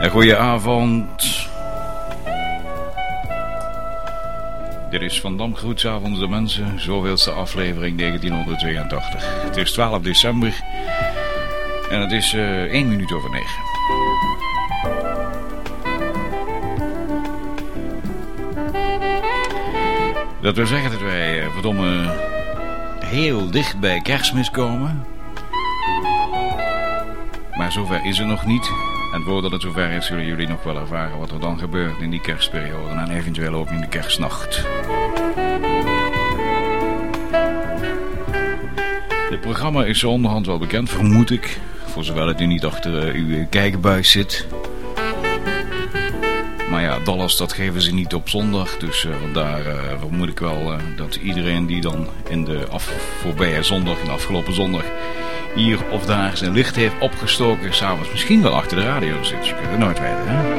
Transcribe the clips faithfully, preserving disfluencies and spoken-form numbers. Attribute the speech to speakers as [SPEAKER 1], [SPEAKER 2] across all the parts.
[SPEAKER 1] Een goeie avond. Dit is Van Dam Groetsavonds de Mensen, zoveelste aflevering negentienhonderdtweeëntachtig. Het is twaalf december en het is uh, één minuut over negen. Dat wil zeggen dat wij uh, verdomme heel dicht bij Kerstmis komen. Maar zover is het nog niet. En voordat het zover is, zullen jullie nog wel ervaren wat er dan gebeurt in die kerstperiode en eventueel ook in de kerstnacht. Dit programma is zo onderhand wel bekend, vermoed ik. Voor zover het u niet achter uh, uw kijkbuis zit. Maar ja, Dallas, dat geven ze niet op zondag. Dus uh, vandaar uh, vermoed ik wel uh, dat iedereen die dan in de af, voorbije zondag, in de afgelopen zondag, hier of daar zijn licht heeft opgestoken, s'avonds misschien wel achter de radio zit. Je kunt het nooit weten, hè?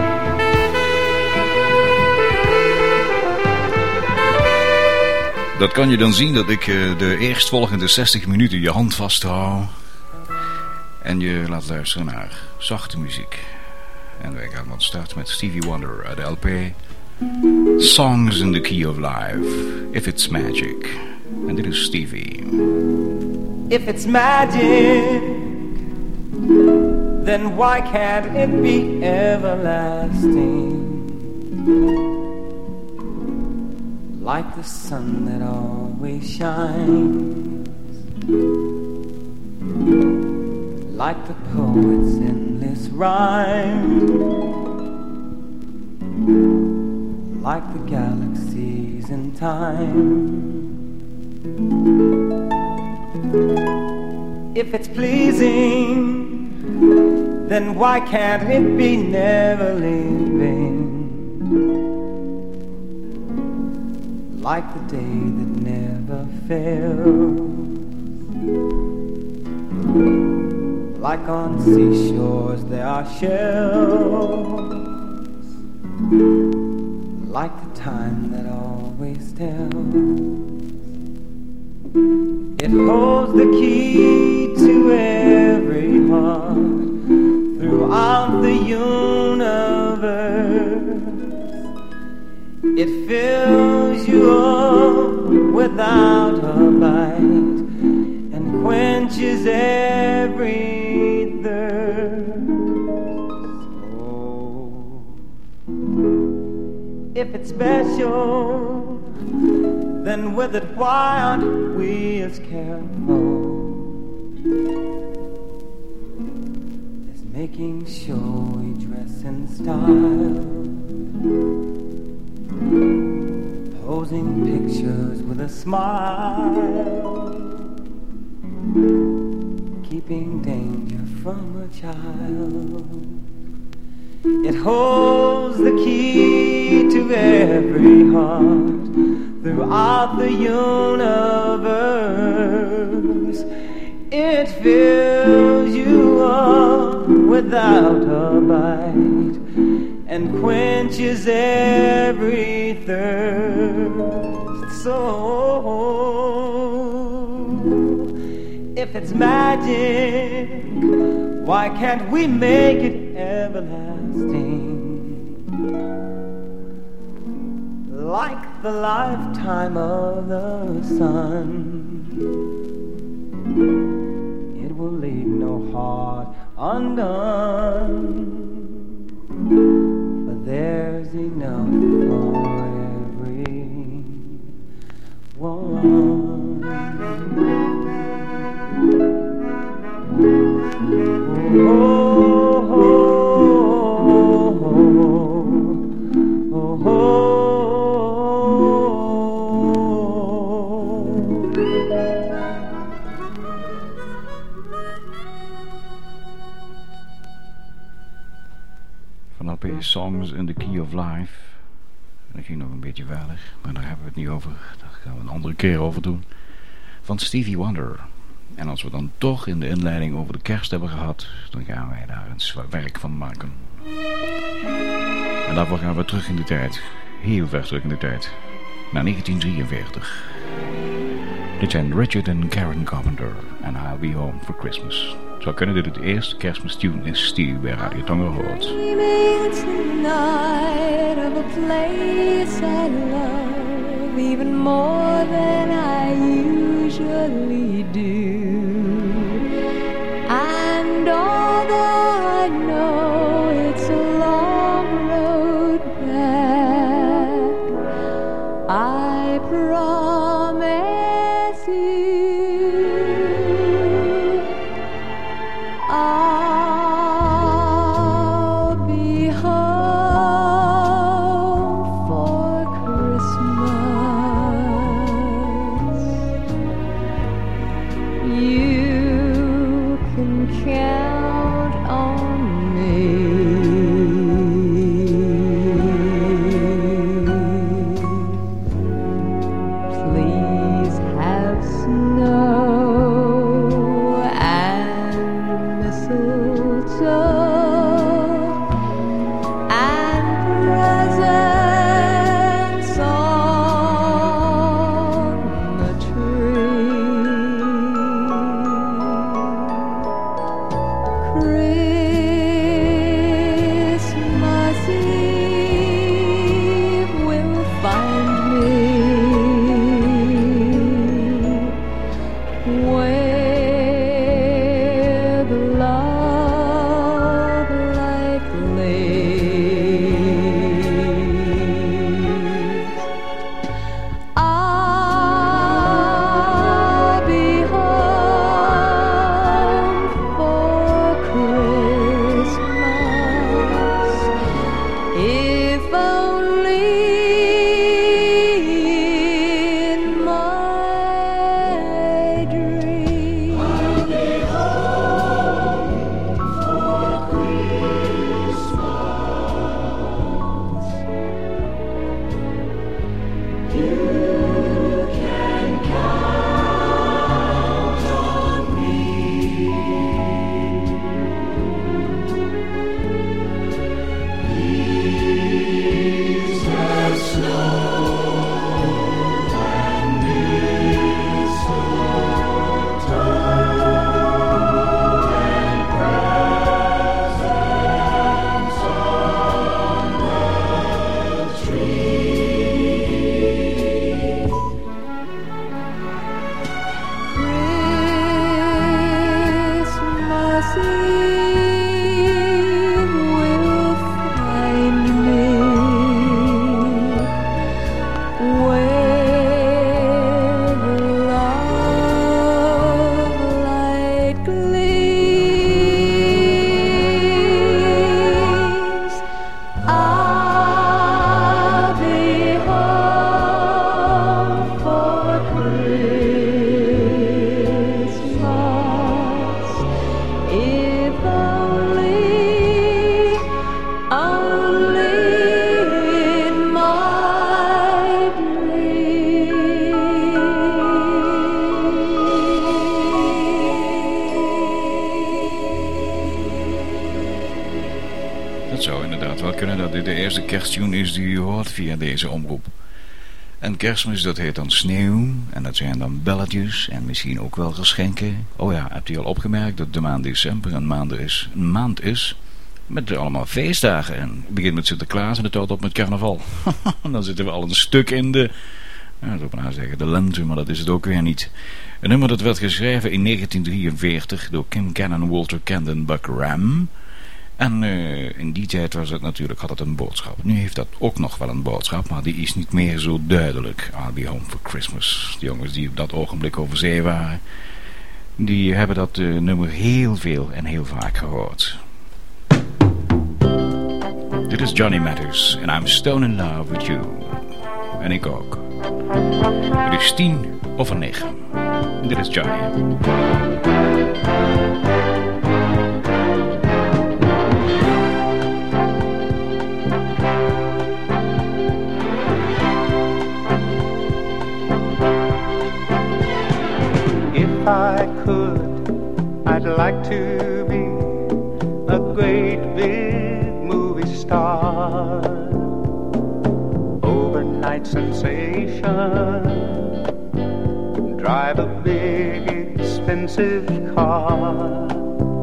[SPEAKER 1] Dat kan je dan zien dat ik uh, de eerstvolgende zestig minuten je hand vasthoud en je laat luisteren naar zachte muziek. En wij gaan dan starten met Stevie Wonder uit de L P Songs in the Key of Life, If It's Magic. En dit is Stevie.
[SPEAKER 2] If it's magic, then why can't it be everlasting? Like the sun that always shines, like the poet's endless rhyme, like the galaxies in time. If it's pleasing, then why can't it be never leaving? Like the day that never fails, like on seashores there are shells, like the time that always tells. It holds the key to every heart throughout the universe. It fills you up without a bite and quenches every thirst. Oh, if it's special, then with it why aren't we as careful as making sure we dress in style, posing pictures with a smile, keeping danger from a child. It holds the key to every heart throughout the universe. It fills you up without a bite and quenches every thirst. So if it's magic, why can't we make it everlasting? Like the lifetime of the sun, it will leave no heart undone, for there's enough for every one. Oh, oh, oh, oh, oh, oh.
[SPEAKER 1] Van L P Songs in the Key of Life. Dat ging nog een beetje verder, maar daar hebben we het niet over. Daar gaan we een andere keer over doen. Van Stevie Wonder. En als we dan toch in de inleiding over de kerst hebben gehad, dan gaan wij daar een werk van maken. En daarvoor gaan we terug in de tijd. Heel ver terug in de tijd. Naar negentien drieënveertig. Dit zijn Richard en Karen Carpenter en I'll Be Home for Christmas. Het zou kunnen dat het de eerste kerstmistune is die u bij Radio Tonga hoort.
[SPEAKER 3] Tonight of a place I love even more than I usually do. And although I know it's a long road back, I promise you I'll be home for Christmas. You can count on me. Please have snow and mistletoe and presents on the tree. Christmas Eve will find me where the love light lays. I'll be home for Christmas, if only in my dream. I'll be home for Christmas. You can count on me. Please have snow and mistletoe and presents on the tree. Christmas Eve will find me where the love light gleams. I'll be home for Christmas, if only, only in my dream.
[SPEAKER 1] Dat zou inderdaad wel kunnen dat dit de eerste kersttune is die u hoort via deze omroep. En kerstmis, dat heet dan sneeuw. En dat zijn dan belletjes en misschien ook wel geschenken. Oh ja, hebt u al opgemerkt dat de maand december een maand is, een maand is met allemaal feestdagen. En het begint met Sinterklaas en het houdt op met carnaval. Dan zitten we al een stuk in de, ja, zou ik maar zeggen, de lente, maar dat is het ook weer niet. Een nummer dat werd geschreven in negentien drieënveertig door Kim Cannon, Walter Kent en Buck Ram. En uh, in die tijd was het natuurlijk, had het een boodschap. Nu heeft dat ook nog wel een boodschap, maar die is niet meer zo duidelijk. I'll be home for Christmas. De jongens die op dat ogenblik over zee waren, die hebben dat uh, nummer heel veel en heel vaak gehoord. Dit is Johnny Mathers en I'm stone in love with you. En ik ook. Het is tien over negen. Dit is Johnny.
[SPEAKER 4] If I could, I'd like to be a great big movie star, overnight sensation, drive a big expensive car,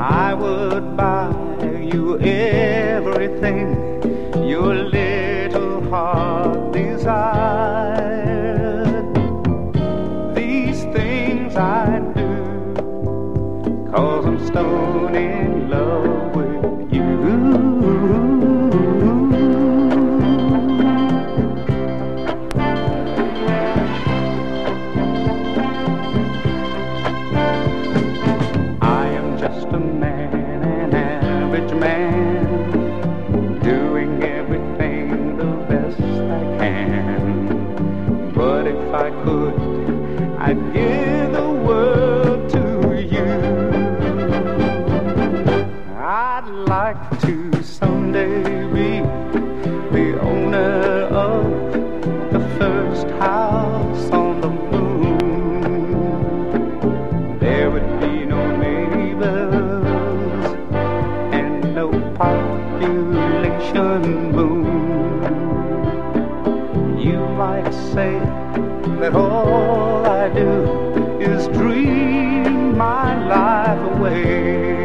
[SPEAKER 4] I would buy you everything your little heart desired. These things I do 'cause I'm stone in love with you. I'd give the world to you. I'd like to someday be the owner of the first house on the moon. There would be no neighbors and no population boom. You might say that all I do is dream my life away.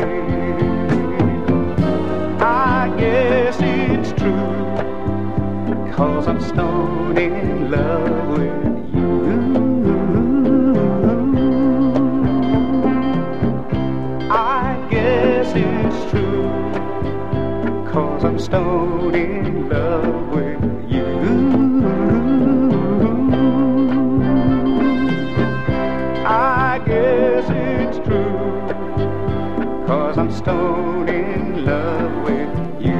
[SPEAKER 4] I guess it's true, 'cause I'm stone in love with you. I guess it's true, 'cause I'm stone in love with you. I guess it's true, 'cause I'm stone in love with you.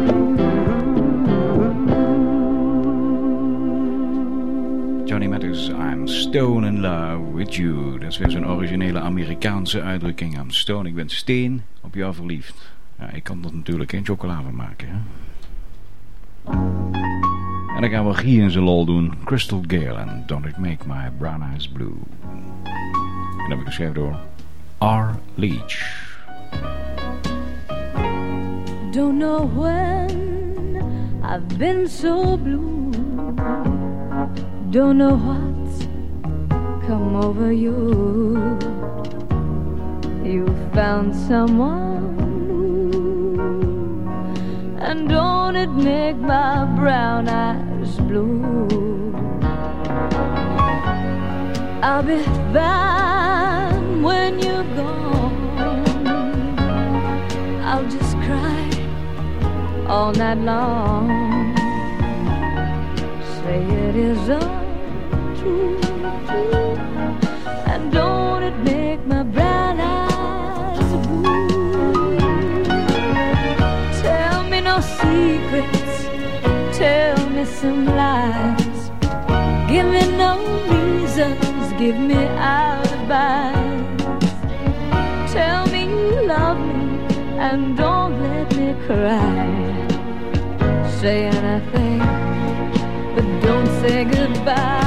[SPEAKER 1] Johnny Mathis, I'm stone in love with you. Dat is weer zo'n originele Amerikaanse uitdrukking. I'm stone, ik ben steen op jou verliefd. Ja, ik kan er natuurlijk geen chocola van maken, hè? En dan gaan we Guy in zijn lol doen. Crystal Gale en Don't It Make My Brown Eyes Blue. En dat heb ik geschreven door R. Leach.
[SPEAKER 3] Don't know when I've been so blue. Don't know what's come over you. You found someone new, and don't it make my brown eyes blue. I'll be fine when you're gone. I'll just cry all night long. Say it is untrue, and don't it make my brown eyes blue. Tell me no secrets, tell me some lies. Give me no reasons, give me advice. Tell me you love me and don't let me cry. Say anything, but don't say goodbye.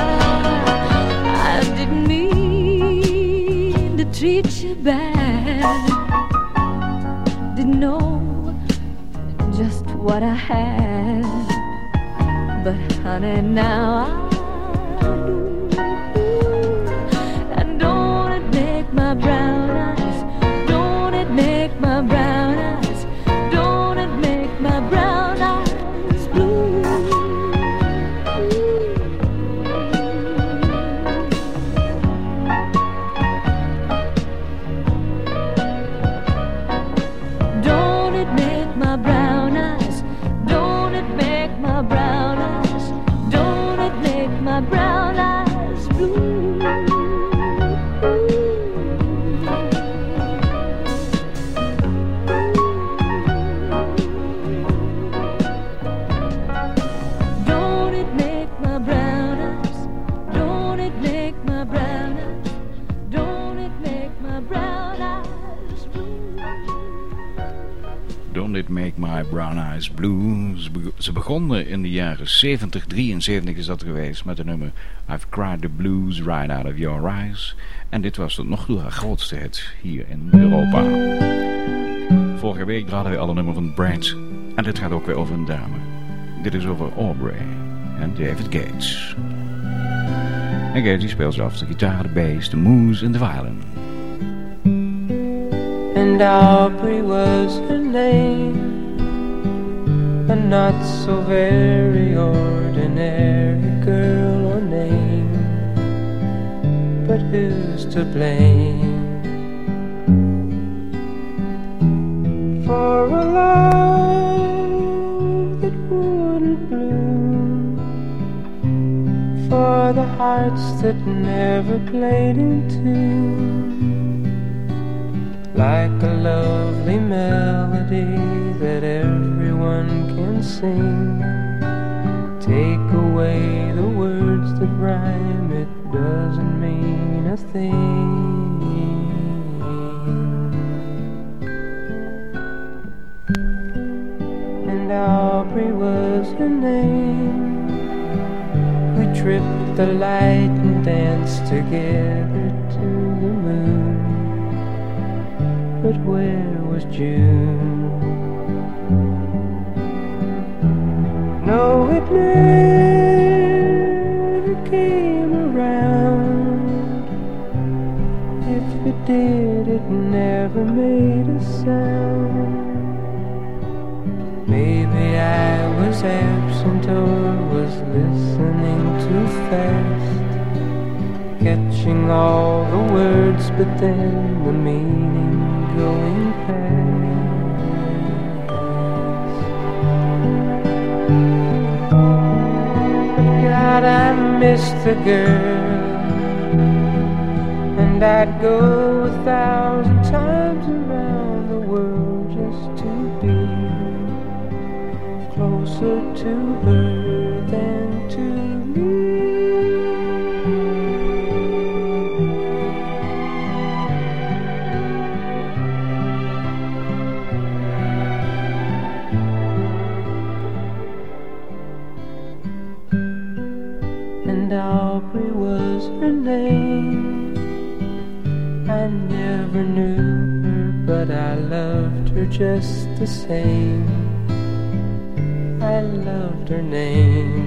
[SPEAKER 3] I didn't mean to treat you bad. Didn't know just what I had, but honey, now I do. And don't it make my brown eyes, don't it make my brown eyes, don't it make my brown eyes blue. Don't it make my brown eyes, don't it make my brown eyes, don't it make my brown eyes blue. Don't it make my brown eyes, don't it make my brown eyes, don't it make my brown eyes blue.
[SPEAKER 1] Don't It Make My Brown Eyes Blue. Ze, be- ze begonnen in de jaren zeventig, drieënzeventig is dat geweest, met de nummer I've Cried the Blues Right Out of Your Eyes. En dit was tot nog toe haar grootste hit hier in Europa. Vorige week draden we alle nummers van Brad. En dit gaat ook weer over een dame. Dit is over Aubrey en David Gates. En Gates die speelt zelfs de gitaar, de bass, de moes en de violin.
[SPEAKER 5] And Aubrey was her name, a not so very ordinary girl or name, but who's to blame for a love that wouldn't bloom, for the hearts that never played in tune, like a lovely melody that everyone can sing. Take away the words that rhyme, it doesn't mean a thing. And Aubrey was her name. We tripped the light and danced together to the moon. But where was June? No, it never came around. If it did, it never made a sound. Maybe I was absent or was listening too fast, catching all the words, but then the meaning going past. But God, I miss the girl, and I'd go a thousand times around the world just to be closer to her than to me. And Aubrey was her name. I never knew her, but I loved her just the same. I loved her name.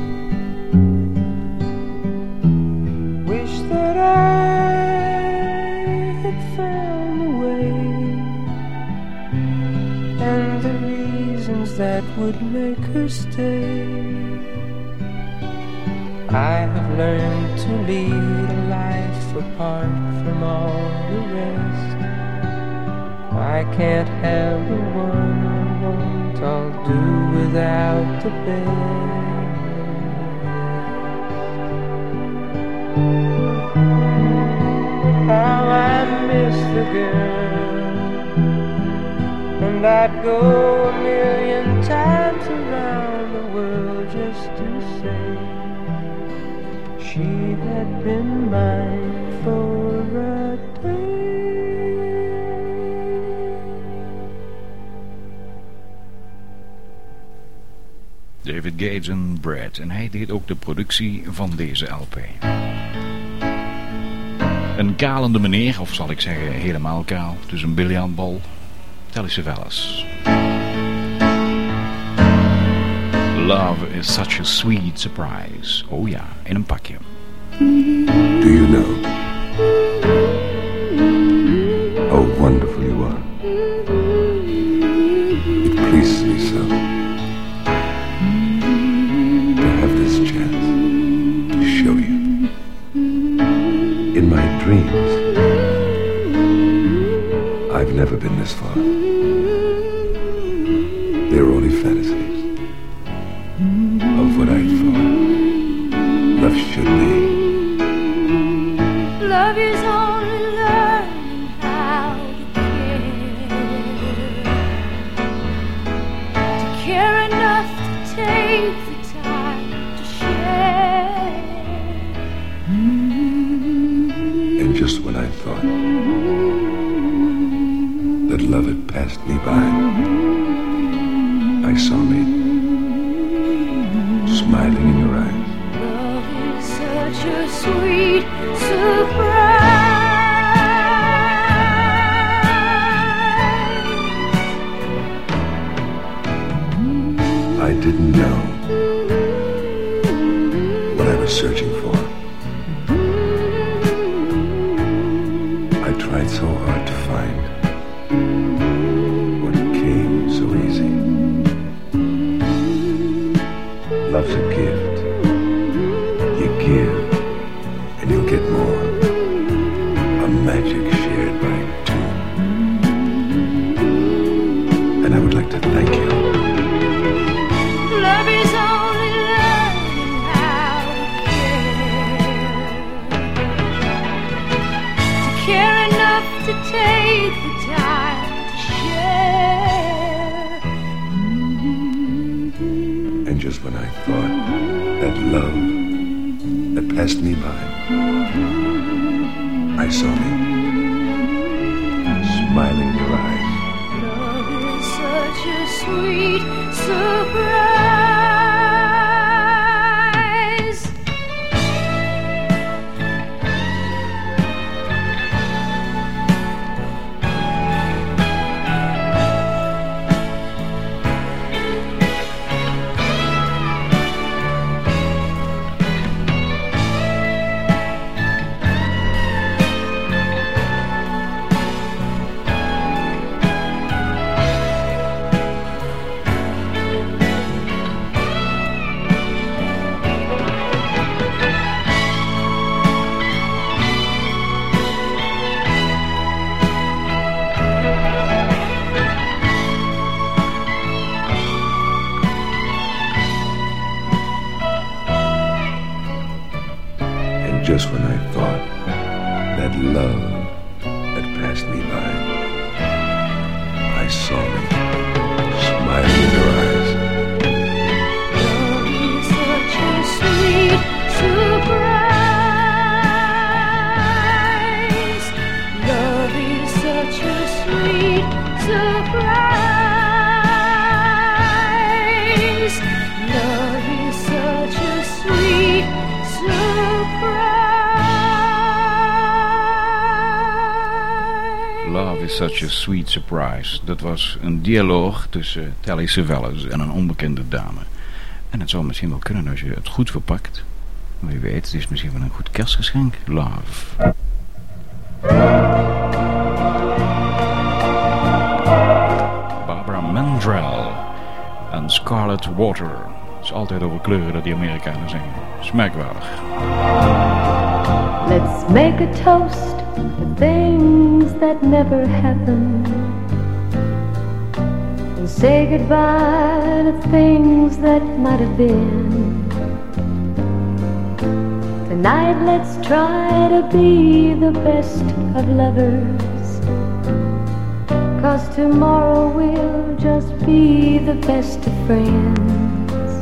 [SPEAKER 5] Wish that I had found the way and the reasons that would make her stay. I have learned to lead a life apart from all the rest. I can't have the one I want, I'll do without the best. How I miss the girl, and I'd go a million times around the world just to say she had been mine for a day.
[SPEAKER 1] David Gates en Brad. En hij deed ook de productie van deze L P. Een kalende meneer, of zal ik zeggen helemaal kaal, dus een biljartbal. Telly Savalas. Love is such a sweet surprise. Oh ja, in een pakje.
[SPEAKER 6] Do you know how wonderful you are? It pleases me so to have this chance to show you. In my dreams, I've never been this far. They're only fantasies of what I thought love should be.
[SPEAKER 3] Love is only learning how to care, to care enough to take the time to share.
[SPEAKER 6] And just when I thought that love had passed me by, I saw me smiling in your eyes.
[SPEAKER 3] Love is such a sweet surprise.
[SPEAKER 6] I didn't know what I was searching for. I tried so hard to find gift. You give, and you'll get more. A magic shared by two. And I would like to thank you.
[SPEAKER 3] Love is only learning how to care. To care enough to take the time to share.
[SPEAKER 6] And just when I thought that love had passed me by, I saw me smiling your eyes.
[SPEAKER 3] Love is such a sweet surprise.
[SPEAKER 6] Just when I thought that love had passed me by, I saw me smiling in your eyes.
[SPEAKER 3] Love is such a sweet surprise. Love is such a sweet surprise. Love is such a sweet surprise.
[SPEAKER 1] Love is such a sweet surprise. Dat was een dialoog tussen Telly Savalas en een onbekende dame. En het zou misschien wel kunnen als je het goed verpakt. Wie weet, het is misschien wel een goed kerstgeschenk. Love. Barbara Mandrell en Scarlet Water. Het is altijd over kleuren dat die Amerikanen zingen. Smerkwaardig.
[SPEAKER 3] Let's make a toast to things that never happened, and say goodbye to things that might have been. Tonight let's try to be the best of lovers, 'cause tomorrow we'll just be the best of friends.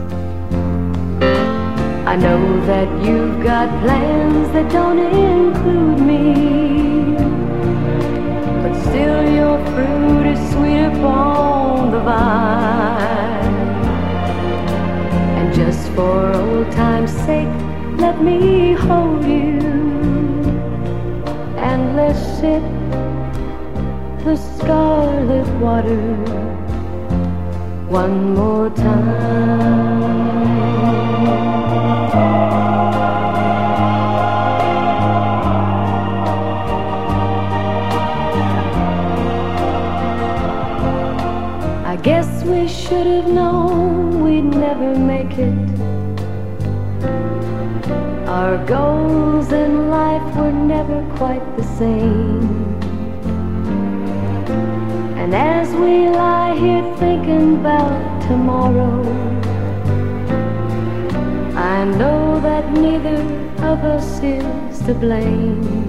[SPEAKER 3] I know that you've got plans that don't include me, but still your fruit is sweet upon the vine. And just for old time's sake, let me hold you, and let's sip the scarlet water one more time. I guess we should have known we'd never make it. Our goals in life were never quite the same. And as we lie here thinking about tomorrow, I know that neither of us is to blame.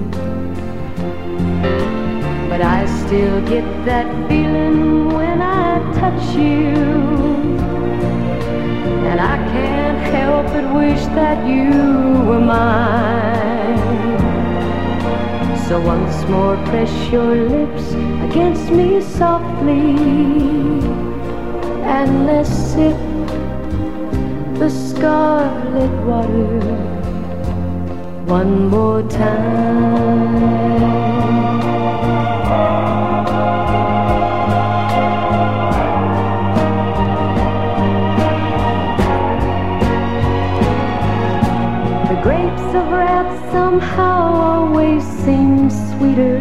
[SPEAKER 3] But I still get that feeling when I touch you, and I can't help but wish that you were mine. So once more press your lips against me softly, and let's sip the scarlet water one more time. The grapes of wrath somehow always seem sweeter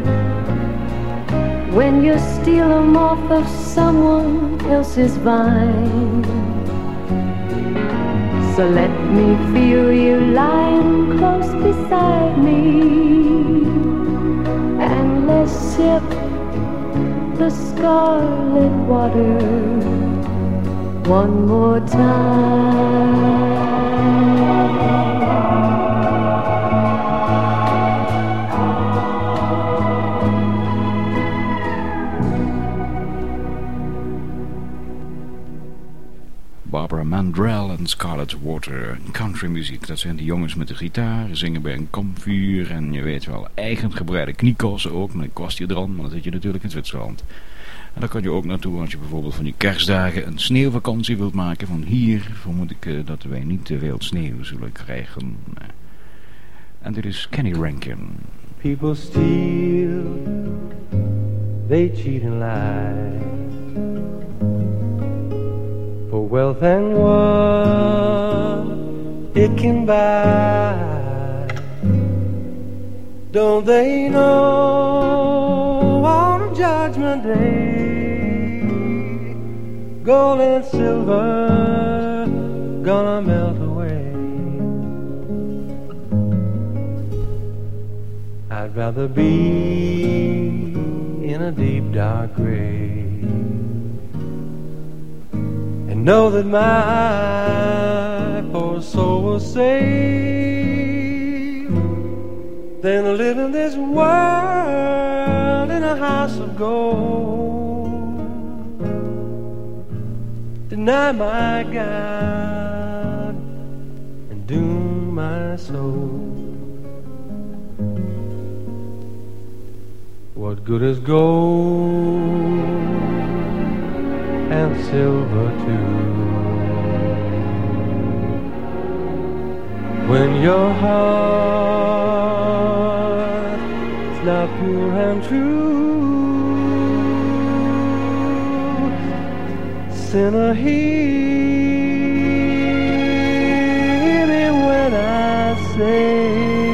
[SPEAKER 3] when you steal them off of someone else's vine. So let me feel you lying close beside me, and let's sip the scarlet water one more time.
[SPEAKER 1] Barbara Mandrell en Scarlet Water. Countrymuziek, dat zijn de jongens met de gitaar, zingen bij een kampvuur en je weet wel, eigen gebreide kniekossen ook, met een kwastje eran, maar dan zit je natuurlijk in Zwitserland. En daar kan je ook naartoe als je bijvoorbeeld van die kerstdagen een sneeuwvakantie wilt maken. Van hier vermoed ik uh, dat wij niet te veel sneeuw zullen krijgen. En dit is Kenny Rankin.
[SPEAKER 5] People steal, they cheat and lie, for wealth and what it can buy. Don't they know on Judgment Day, gold and silver gonna melt away? I'd rather be in a deep dark grave and know that my poor soul was saved than to live in this world in a house of gold, deny my God and doom my soul. What good is gold and silver too, when your heart's not pure and true? Sinner, hear me when I say,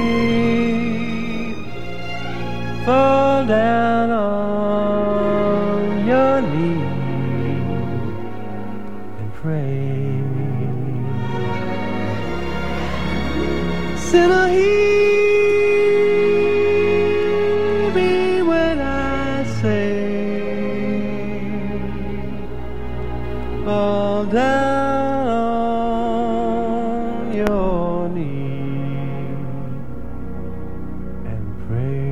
[SPEAKER 5] fall down on your knees and pray. Sinner, hear me when I say, fall down on your knees and pray.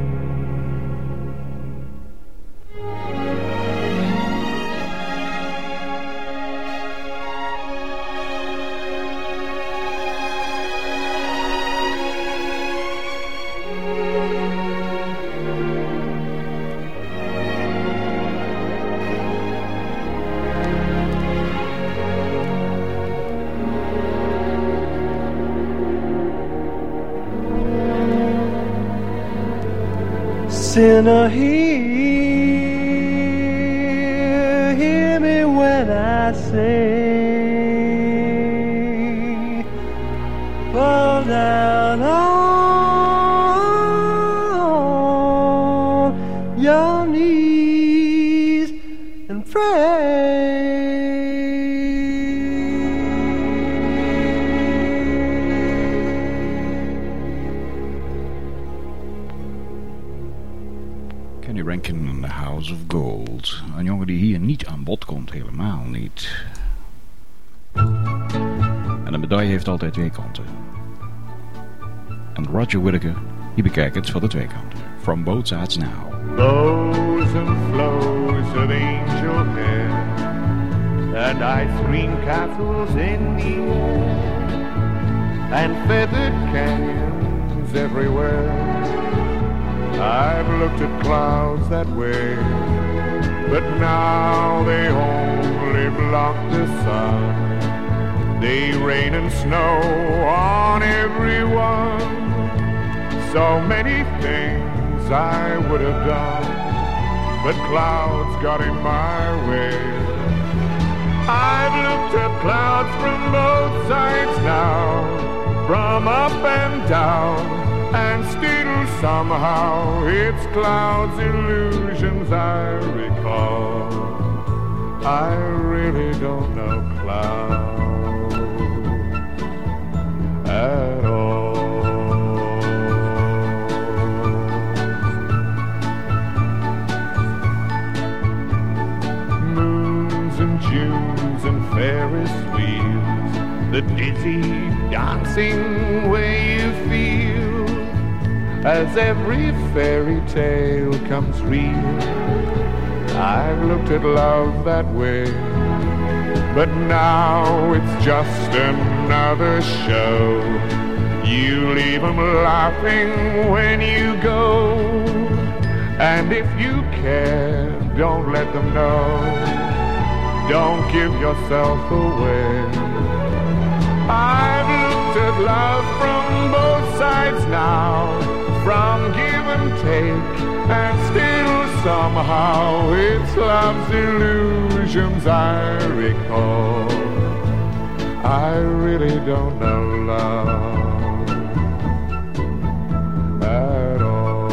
[SPEAKER 5] Sinner, hear, hear me when I say, fall down on your knees and pray.
[SPEAKER 1] Kenny Rankin in the House of Gold. Een jongen die hier niet aan bod komt, helemaal niet. En een medaille heeft altijd twee kanten. En Roger Whittaker, die bekijkt het van de twee kanten. From both sides now.
[SPEAKER 4] Flows and flows of angel hair and ice green castles in the air and feathered canyons everywhere. I've looked at clouds that way, but now they only block the sun. They rain and snow on everyone. So many things I would have done, but clouds got in my way. I've looked at clouds from both sides now, from up and down, and still somehow it's clouds' illusions I recall. I really don't know clouds. dancing where you feel, as every fairy tale comes real. I've looked at love that way, but now it's just another show. You leave 'em laughing when you go, and if you care, don't let them know. Don't give yourself away. I've looked at love from both sides now, from give and take, and still somehow it's love's illusions I recall. I really don't know love at all.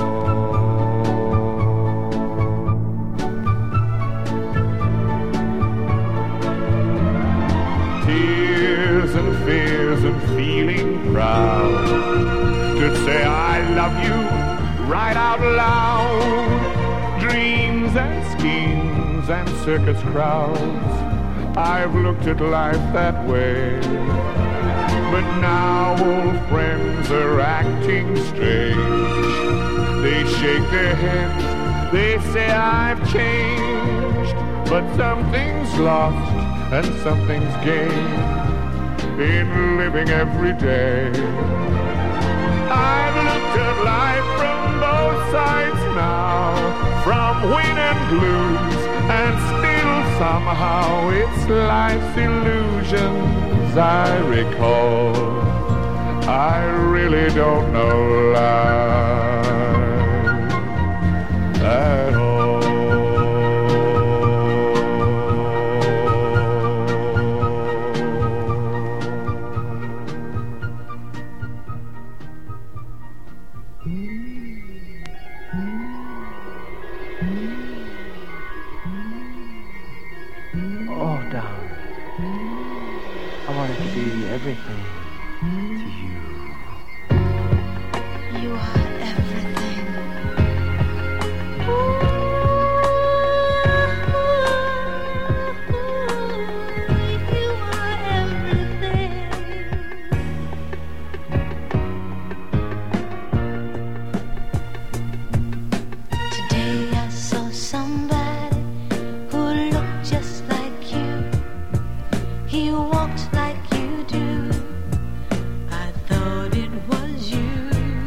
[SPEAKER 4] Tears and fears and feeling proud to say I love you right out loud. Dreams and schemes and circus crowds, I've looked at life that way. But now old friends are acting strange. They shake their heads, they say I've changed. But something's lost and something's gained in living every day. I've looked at life from both sides now, from win and lose, and still somehow it's life's illusions I recall. I really don't know life at all.
[SPEAKER 5] Everything to you.
[SPEAKER 7] You are everything. Ooh, you are everything. Today I saw somebody who looked just like you. He walked like you do. I thought it was you.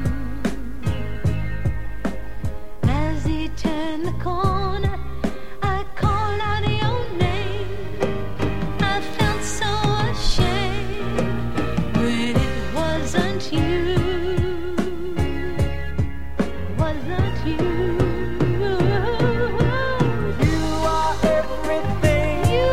[SPEAKER 7] As he turned the corner, I called out your name. I felt so ashamed when it wasn't you. Wasn't you?
[SPEAKER 5] You are everything.
[SPEAKER 7] You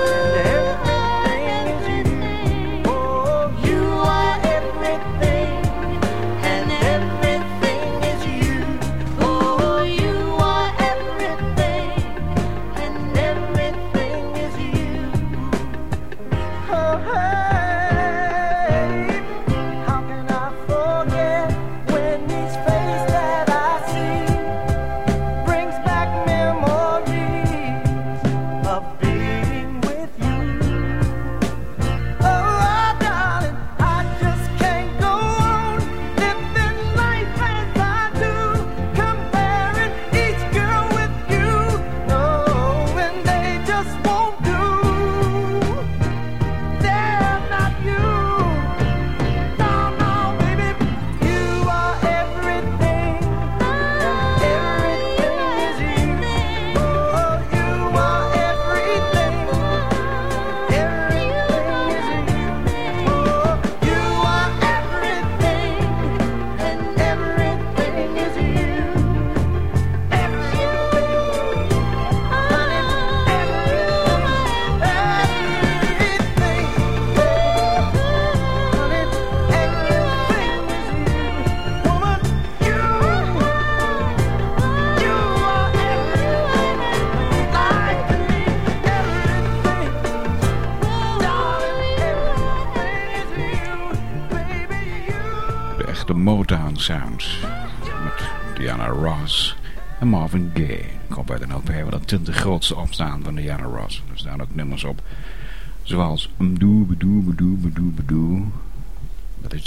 [SPEAKER 1] Motown Sound met Diana Ross en Marvin Gaye. Komt uit een L P waar de twintig grootste opstaan van Diana Ross. Er staan ook nummers op zoals Mdoe Bedoe Bedoe Bedoe Bedoe,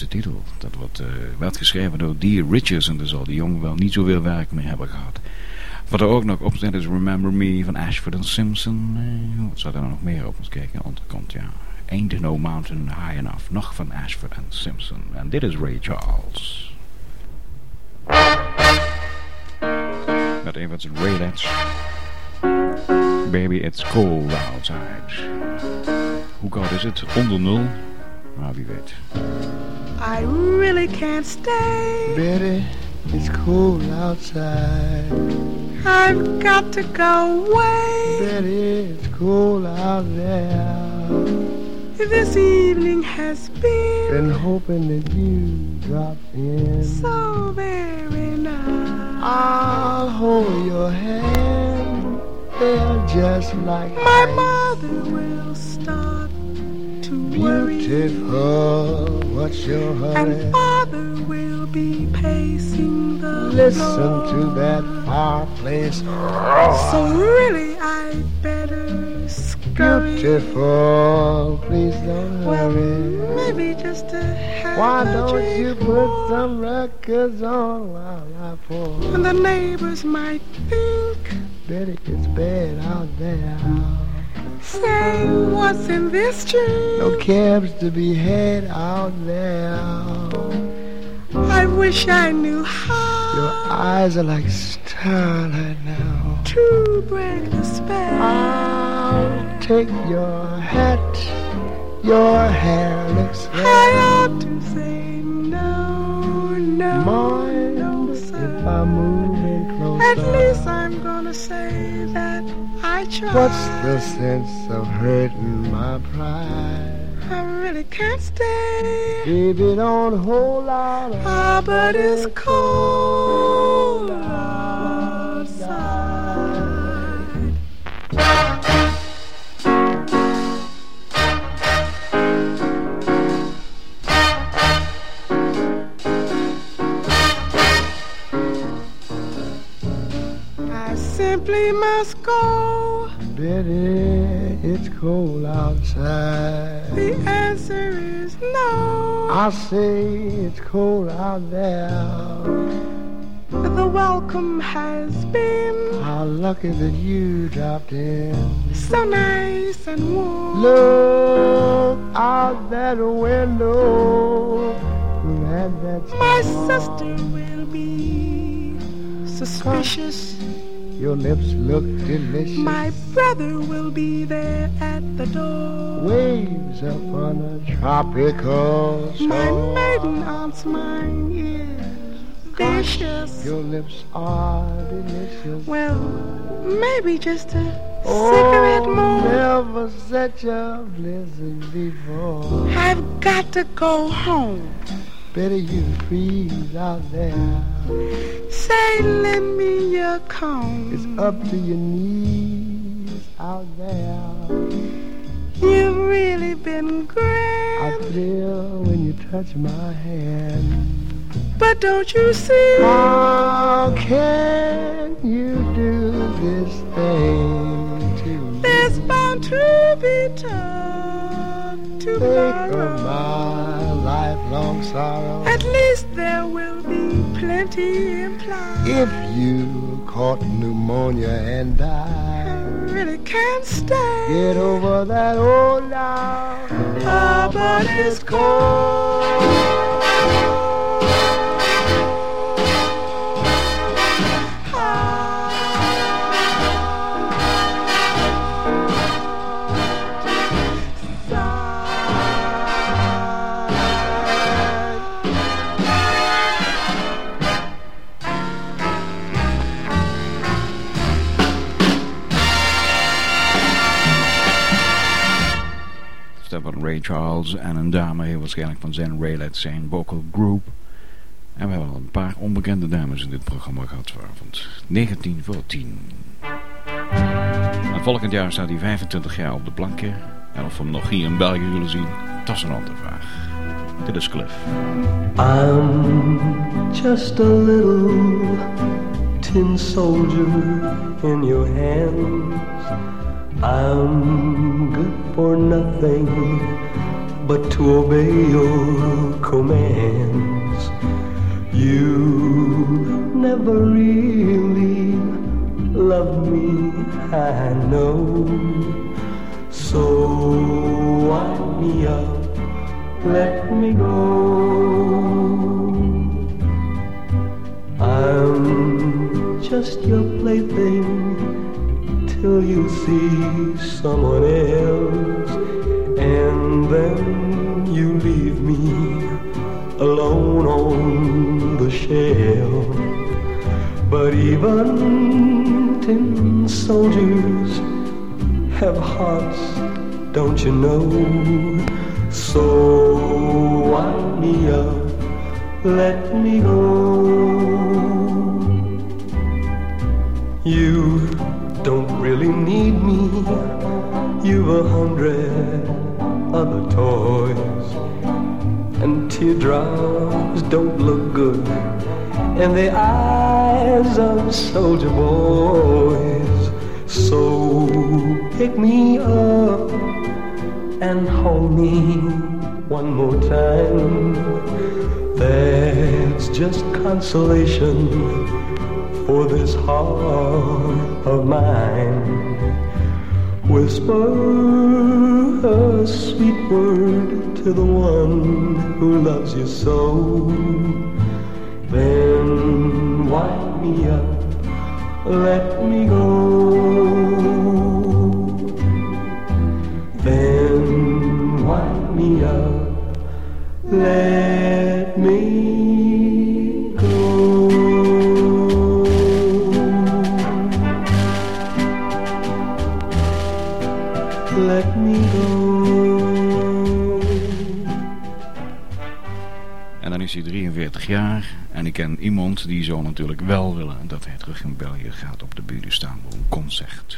[SPEAKER 1] de titel. Dat wordt, uh, werd geschreven door Dee Richards en daar zal die jongen wel niet zoveel werk mee hebben gehad. Wat er ook nog op staat is Remember Me van Ashford and Simpson. Uh, wat zou er nog meer op ons kijken? Onderkant, ja. Ain't No Mountain High Enough. Nog van Ashford and Simpson. En dit is Ray Charles. Met een van zijn Raylets. Baby, it's cold outside. Hoe koud is het? Onder nul? Maar wie weet.
[SPEAKER 8] I really can't stay.
[SPEAKER 9] Betty, it's cold outside.
[SPEAKER 8] I've got to go away.
[SPEAKER 9] Betty, it's cold out there.
[SPEAKER 8] This evening has been
[SPEAKER 9] Been hoping that you drop in.
[SPEAKER 8] so very nice.
[SPEAKER 9] I'll hold your hand. They're just like
[SPEAKER 8] My
[SPEAKER 9] ice.
[SPEAKER 8] mother will start to worry,
[SPEAKER 9] Beautiful, what's your hurry?
[SPEAKER 8] and father will be pacing the
[SPEAKER 9] Listen
[SPEAKER 8] floor.
[SPEAKER 9] to that fireplace.
[SPEAKER 8] So really I better scurry.
[SPEAKER 9] Beautiful, please don't
[SPEAKER 8] Well,
[SPEAKER 9] hurry.
[SPEAKER 8] maybe just to have
[SPEAKER 9] Why
[SPEAKER 8] a
[SPEAKER 9] don't
[SPEAKER 8] drink
[SPEAKER 9] you put
[SPEAKER 8] more.
[SPEAKER 9] some records on while I pour?
[SPEAKER 8] And the neighbors might think,
[SPEAKER 9] Betty, it's bad out there.
[SPEAKER 8] say, what's in this dream?
[SPEAKER 9] No cabs to be had out there.
[SPEAKER 8] I wish I knew how
[SPEAKER 9] Your eyes are like starlight now.
[SPEAKER 8] to break the spell.
[SPEAKER 9] I'll take your hat. Your hair looks
[SPEAKER 8] I
[SPEAKER 9] red.
[SPEAKER 8] ought to say no, no,
[SPEAKER 9] Mind
[SPEAKER 8] no,
[SPEAKER 9] if
[SPEAKER 8] sir.
[SPEAKER 9] I move in closer?
[SPEAKER 8] At least I'm gonna say that I tried.
[SPEAKER 9] What's the sense of hurting my pride?
[SPEAKER 8] I really can't stay.
[SPEAKER 9] Baby, don't hold out.
[SPEAKER 8] Ah, but it's cold outside. I simply must go.
[SPEAKER 9] Betty, it's cold outside.
[SPEAKER 8] The answer is no.
[SPEAKER 9] I say it's cold out there.
[SPEAKER 8] The welcome has been
[SPEAKER 9] How lucky that you dropped in.
[SPEAKER 8] so nice and warm.
[SPEAKER 9] Look out that window. That, that's
[SPEAKER 8] My
[SPEAKER 9] warm.
[SPEAKER 8] sister will be suspicious.
[SPEAKER 9] Your lips look delicious.
[SPEAKER 8] My brother will be there at the door.
[SPEAKER 9] Waves upon a tropical shore.
[SPEAKER 8] My maiden aunt's mind is vicious.
[SPEAKER 9] Your lips are delicious.
[SPEAKER 8] Well, maybe just a
[SPEAKER 9] Oh,
[SPEAKER 8] cigarette more.
[SPEAKER 9] never such a blizzard before.
[SPEAKER 8] I've got to go home.
[SPEAKER 9] Better you freeze out there.
[SPEAKER 8] Say, lend me your comb.
[SPEAKER 9] It's up to your knees out there.
[SPEAKER 8] You've really been
[SPEAKER 9] I
[SPEAKER 8] grand.
[SPEAKER 9] thrill when you touch my hand.
[SPEAKER 8] But don't you see?
[SPEAKER 9] How can you do this thing to me?
[SPEAKER 8] There's bound to be talk
[SPEAKER 9] Think of
[SPEAKER 8] tomorrow.
[SPEAKER 9] my lifelong sorrow.
[SPEAKER 8] At least there will be plenty implied.
[SPEAKER 9] If you caught pneumonia and
[SPEAKER 8] I
[SPEAKER 9] died,
[SPEAKER 8] really can't stay.
[SPEAKER 9] get over that old now.
[SPEAKER 8] Ah, but it's cold.
[SPEAKER 1] Van Ray Charles en een dame heel waarschijnlijk van Zen Raylett zijn vocal group. En we hebben al een paar onbekende dames in dit programma gehad vanavond. negentien voor tien. En volgend jaar staat hij vijfentwintig jaar op de planken. En of we hem nog hier in België zullen zien, dat is een andere vraag. Dit is Cliff.
[SPEAKER 5] I'm just a little tin soldier in your hands. I'm good for nothing
[SPEAKER 2] but to obey your commands. You never really loved me, I know. So wind me up, let me go. I'm just your plaything till you see someone else, and then you leave me alone on the shelf. But even tin soldiers have hearts, don't you know? So wind me up, let me go. You don't really need me, you've a hundred other toys, and teardrops don't look good in the eyes of soldier boys. So pick me up and hold me one more time. That's just consolation for this heart of mine. Whisper a sweet word to the one who loves you so. Then wind me up, let me go. Then wind me up, let me go. Let me go.
[SPEAKER 1] En dan is hij drieënveertig jaar en ik ken iemand die zou natuurlijk wel willen dat hij terug in België gaat op de bühne staan voor een concert.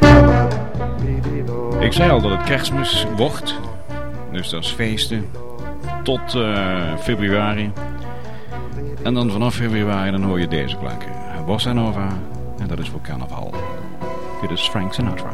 [SPEAKER 1] Ik zei al dat het Kerstmis wordt, dus dat is feesten tot uh, februari. En dan vanaf februari dan hoor je deze klanken. Bossa Nova en dat is voor carnaval. Dit is Frank Sinatra.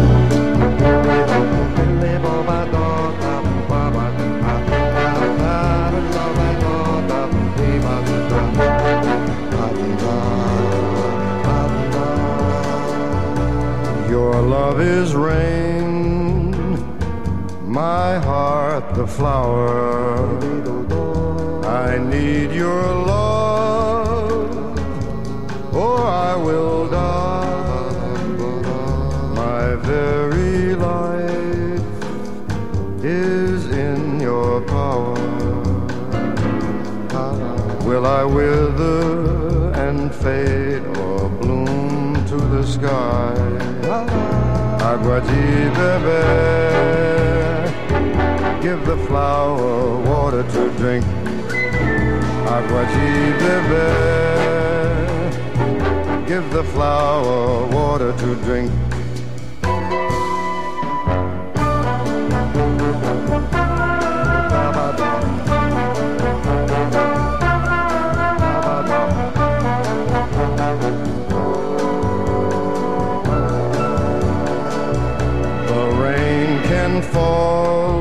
[SPEAKER 10] Your love is rain, my heart the flower. I need your love, or I will die. My very life is in your power. Will I wither and fade or bloom to the sky? Agua-di, bebe, give the flower water to drink. Agua-di, bebe, give the flower water to drink. Fall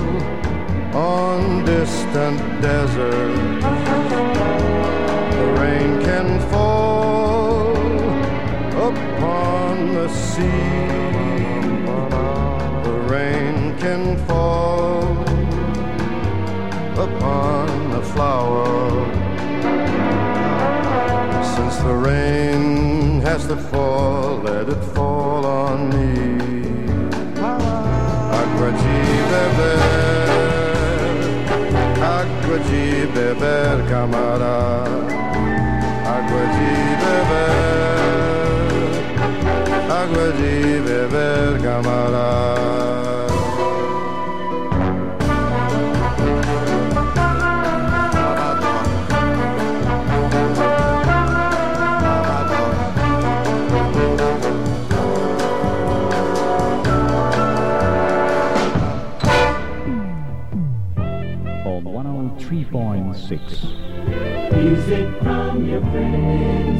[SPEAKER 10] on distant deserts. The rain can fall upon the sea. The rain can fall upon the flower. Since the rain has to fall, let it fall on me. Agua-di, bebe, agua-di, bebe, camara. Agua-di, bebe, agua-di, bebe, camara.
[SPEAKER 11] three point six.
[SPEAKER 12] Music from your friends.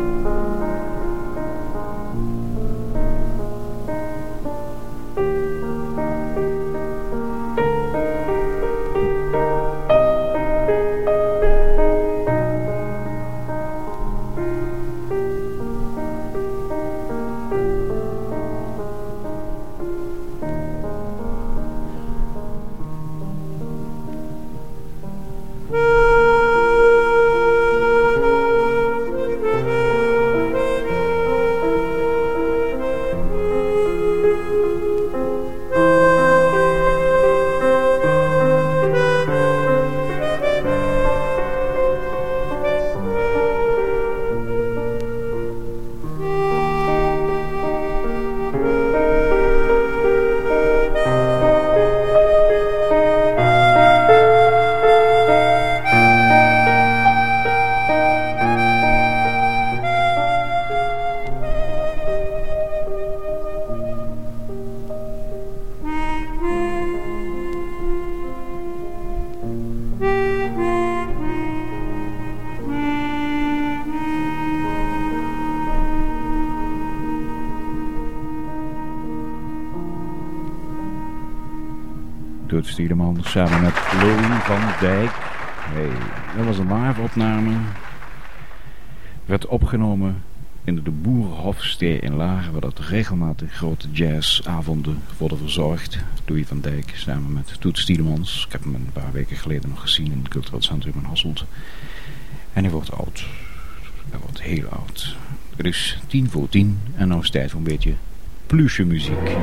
[SPEAKER 1] Toet Stielemans samen met Louis van Dijk. Hey, dat was een live opname. Werd opgenomen in de Boerenhofstee in Laren, waar dat regelmatig grote jazzavonden worden verzorgd. Louis van Dijk samen met Toet Stielemans. Ik heb hem een paar weken geleden nog gezien in het Cultureel Centrum in Hasselt. En hij wordt oud. Hij wordt heel oud. Het is tien voor tien en nou is het tijd voor een beetje pluche muziek.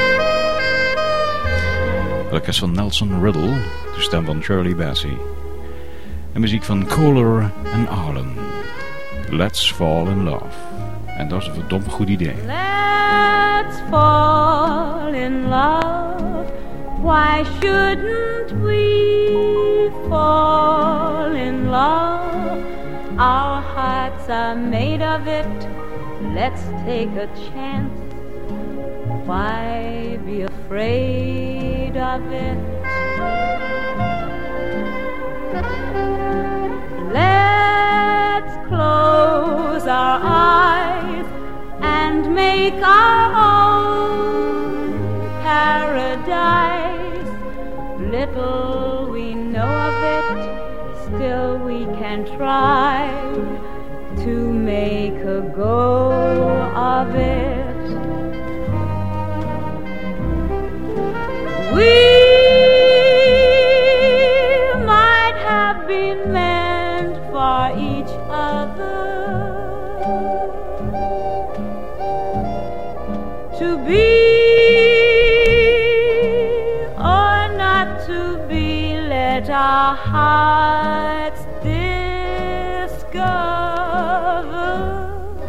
[SPEAKER 1] Het orkest van Nelson Riddle, de stem van Shirley Bassey. En muziek van Kohler en Arlen. Let's Fall in Love. En dat is een verdomd goed idee.
[SPEAKER 3] Let's fall in love. Why shouldn't we fall in love? Our hearts are made of it. Let's take a chance. Why be afraid of it? Let's close our eyes and make our own paradise. Little we know of it, still we can try to make a go of it. We might have been meant for each other, to be or not to be, let our hearts discover.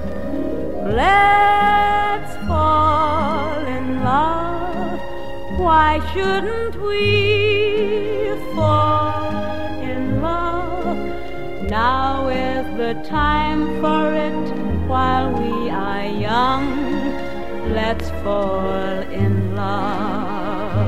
[SPEAKER 3] Let's fall in love. Why shouldn't we fall in love? Now is the time for it while we are young. Let's fall in love.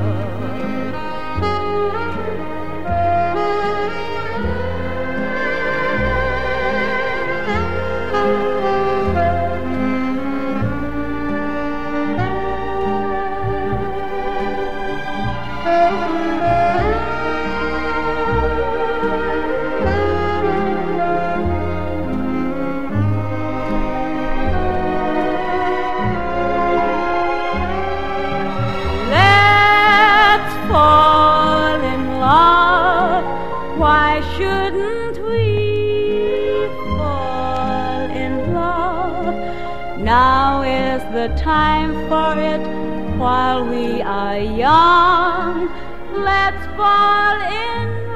[SPEAKER 3] Now is the time for it while we are young. Let's fall in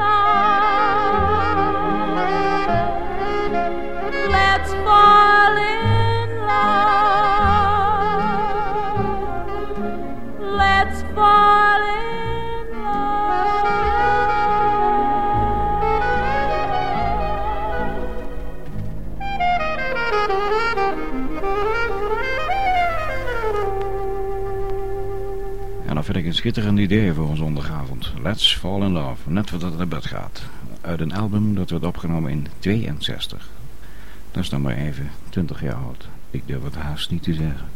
[SPEAKER 3] love. Let's fall in love. Let's fall in
[SPEAKER 1] vind ik een schitterend idee voor een zondagavond. Let's Fall in Love, net voordat het naar bed gaat. Uit een album dat werd opgenomen in tweeënzestig. Dat is dan maar even twintig jaar oud. Ik durf het haast niet te zeggen.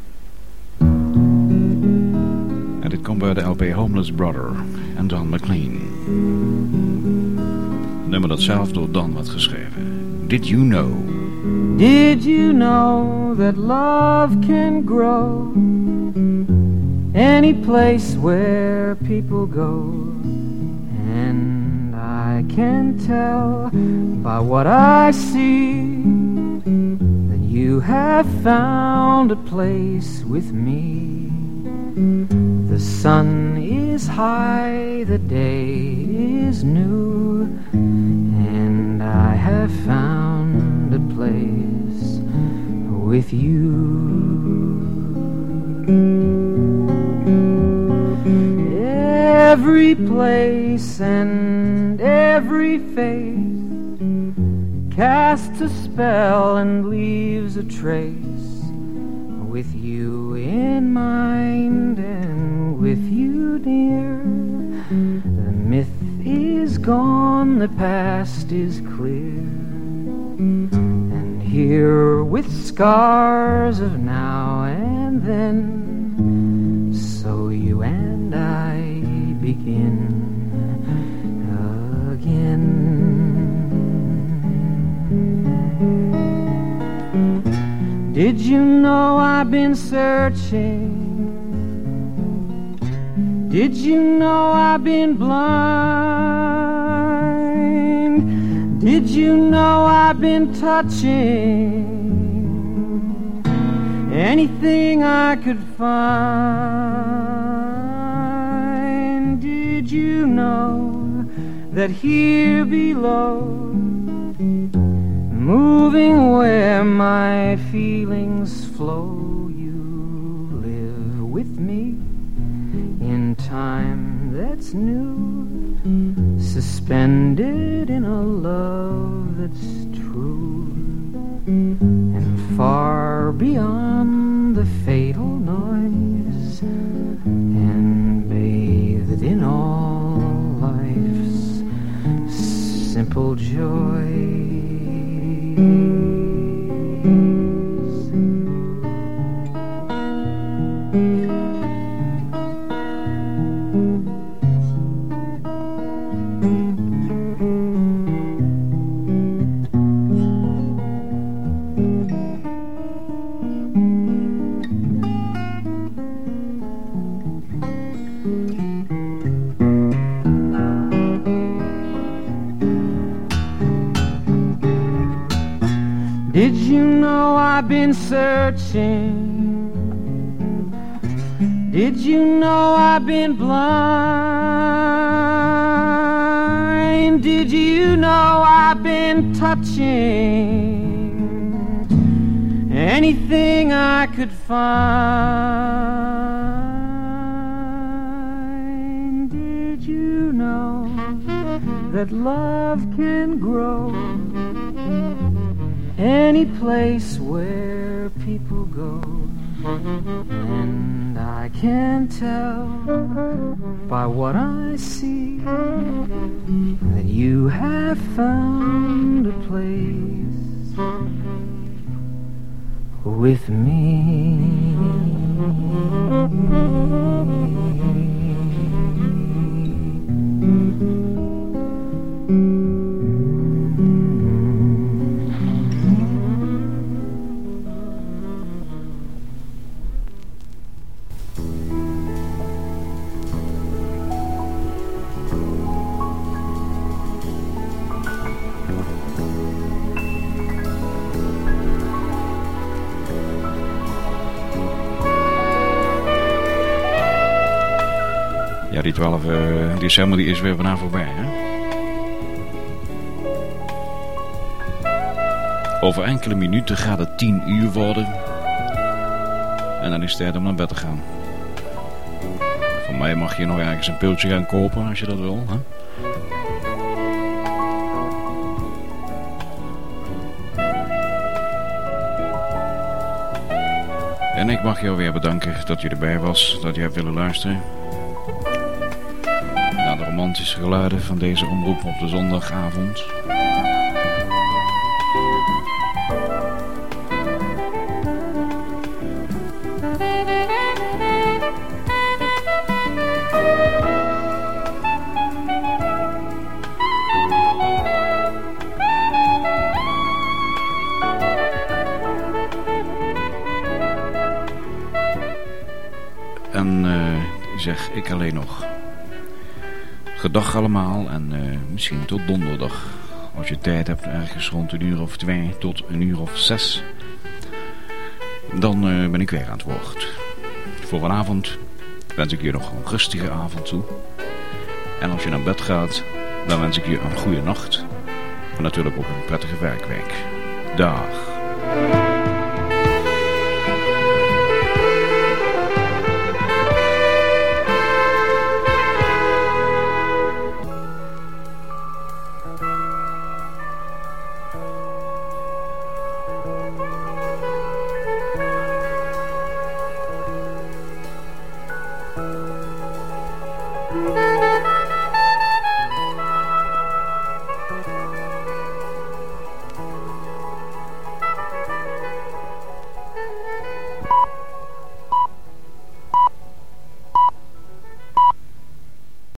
[SPEAKER 1] En dit komt bij de L P Homeless Brother en Don McLean. Nummer dat zelf door Don werd geschreven. Did you know?
[SPEAKER 5] Did you know that love can grow any place where people go? And I can tell by what I see that you have found a place with me. The sun is high, the day is new, and I have found a place with you. Every place and every face casts a spell and leaves a trace. With you in mind and with you near, the myth is gone, the past is clear. And here with scars of now and then, so you and I begin again. Did you know I've been searching? Did you know I've been blind? Did you know I've been touching anything I could find? Did you know that here below, moving where my feelings flow, you live with me in time that's new, suspended in a love that's true, and far beyond the fatal noise, and bathed in all life's simple joy. Did you know I've been searching? Did you know I've been blind? Did you know I've been touching anything I could find? Did you know that love can grow any place where people go? And I can tell by what I see that you have found a place with me.
[SPEAKER 1] Ja, die twaalf uh, december die is weer bijna voorbij, hè? Over enkele minuten gaat het tien uur worden. En dan is het tijd om naar bed te gaan. Voor mij mag je nog ergens een piltje gaan kopen als je dat wil, hè? En ik mag jou weer bedanken dat je erbij was, dat je hebt willen luisteren naar de romantische geluiden van deze omroep op de zondagavond. en uh, zeg ik alleen nog gedag allemaal en uh, misschien tot donderdag. Als je tijd hebt, ergens rond een uur of twee tot een uur of zes. Dan uh, ben ik weer aan het woord. Voor vanavond wens ik je nog een rustige avond toe. En als je naar bed gaat, dan wens ik je een goede nacht. En natuurlijk ook een prettige werkweek. Dag.